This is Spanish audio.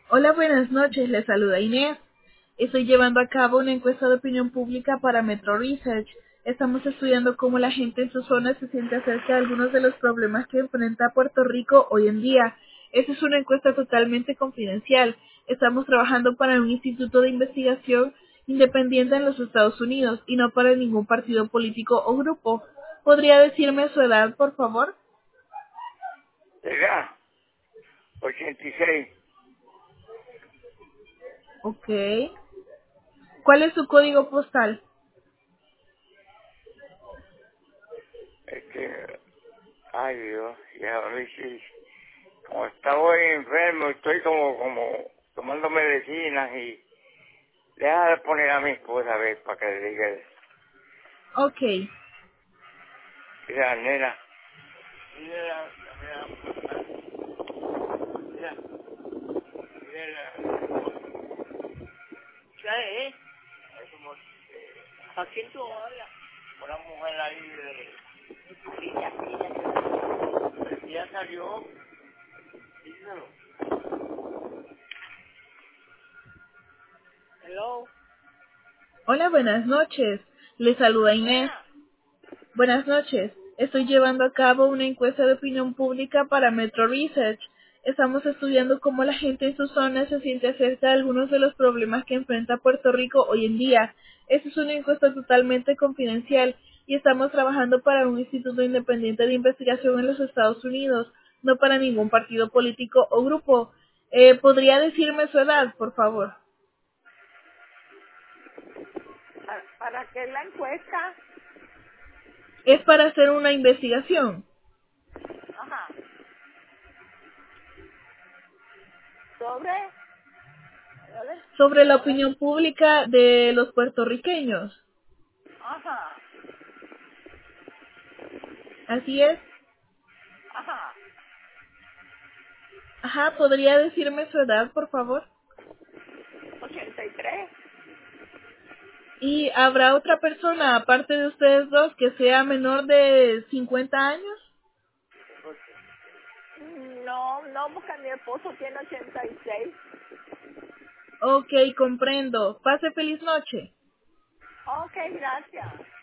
Hola, buenas noches. Les saluda Inés. Estoy llevando a cabo una encuesta de opinión pública para Metro Research. Estamos estudiando cómo la gente en su zona se siente acerca de algunos de los problemas que enfrenta Puerto Rico hoy en día. Esta es una encuesta totalmente confidencial. Estamos trabajando para un instituto de investigación independiente en los Estados Unidos y no para ningún partido político o grupo. ¿Podría decirme su edad, por favor? Edad, 86. Ok. ¿Cuál es su código postal? Ay Dios, ya a ver si, como estaba enfermo, estoy como tomando medicinas y deja de poner a mi esposa a ver para que le diga, Ok. mira, nena, mira, mira, mira, ¿sabes? Es como, ¿a quién tú hablas? Una mujer ahí ya salió, díselo. Hello, Hola, buenas noches. Le saluda Inés. nena. Buenas noches. Estoy llevando a cabo una encuesta de opinión pública para Metro Research. Estamos estudiando cómo la gente en su zona se siente acerca de algunos de los problemas que enfrenta Puerto Rico hoy en día. Esta es una encuesta totalmente confidencial y estamos trabajando para un instituto independiente de investigación en los Estados Unidos, no para ningún partido político o grupo. ¿Podría decirme su edad, por favor? ¿Para qué la encuesta? Es para hacer una investigación Ajá. ¿Sobre? ¿Sobre? sobre la ¿Sobre? opinión pública de los puertorriqueños. Ajá. Así es. Ajá. Ajá, ¿podría decirme su edad, por favor? 83. ¿Y habrá otra persona, aparte de ustedes dos, que sea menor de 50 años? No, no, porque mi esposo tiene 86. Ok, comprendo. Pase feliz noche. Ok, gracias.